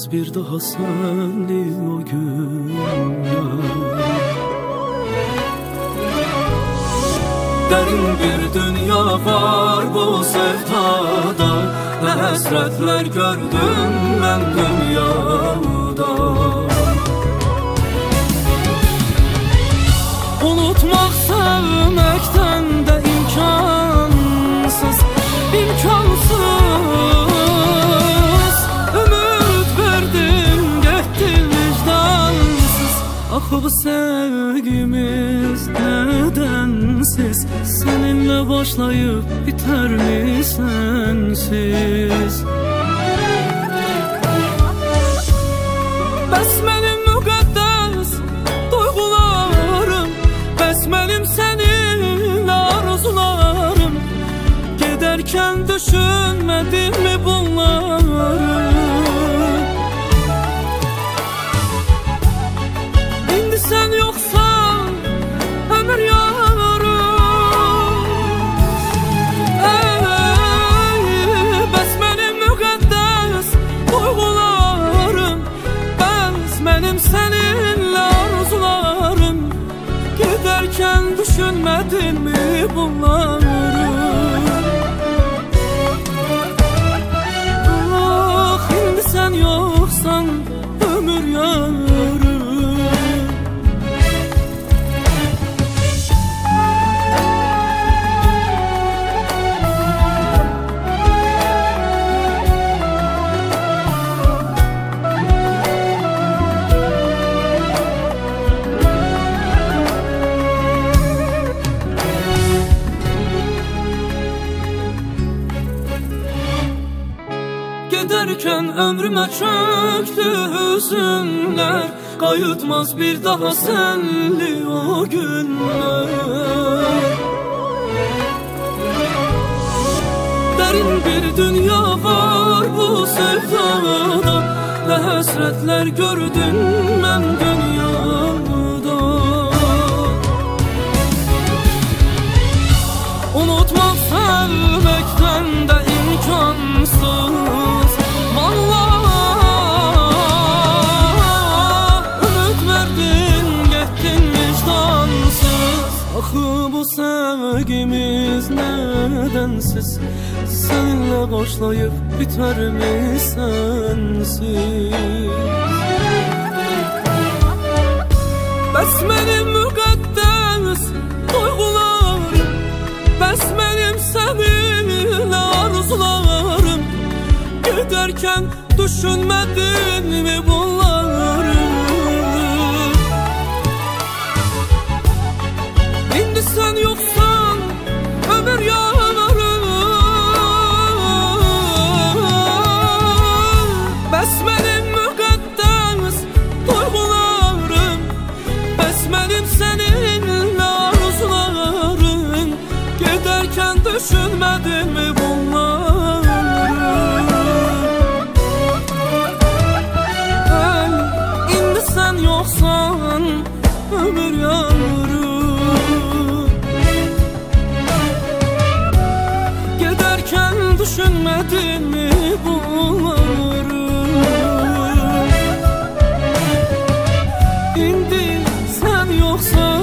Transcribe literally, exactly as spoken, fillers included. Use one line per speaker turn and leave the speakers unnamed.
Qayıtmaz bir daha senli o günler. Derin bir dünya var bu sevdada, ne hasretler gördüm ben dünyada. Unutmak sevmekten de imkansız, imkansız. Ümit verdim gittin vicdansız. Ah bu sevgimiz nedensiz, seninle başlayıp biter mi sensiz? Bəs mənim müqəddəs duyğularım, bəs mənim səninlə arzularım. Gedərkən düşünmədin mi bunları? İndi sən yoxsan ömür yarım. Ey, bəs mənim müqəddəs duyğularım, bəs mənim səninlə arzularım. Gedərkən düşünmədin mi bunları? Ah, indi sən yoxsan ömür yarım. Giderken ömrüme çöktü hüzünler, qayıtmaz bir daha senli o günler. Derin bir dünya var bu sevdada, ne hasretler gördüm ben dünyada. Unutmak sevmekten de imkansız. Axı bu sevgimiz nedensiz, seninle başlayıp biter mi sensiz? Bəs mənim müqəddəs duyğularım, bəs mənim səninlə arzularım. Gedərkən düşünmədin mi bunları? İndi sen yoksan ömür yarım. Bəs mənim müqəddəs duyğularım, bəs mənim səninlə arzularım. Gedərkən düşünmədin mi bunları? Ey, indi sen yoksan ömür yarım. Düşünmedin mi bunları? İndi sen yoksan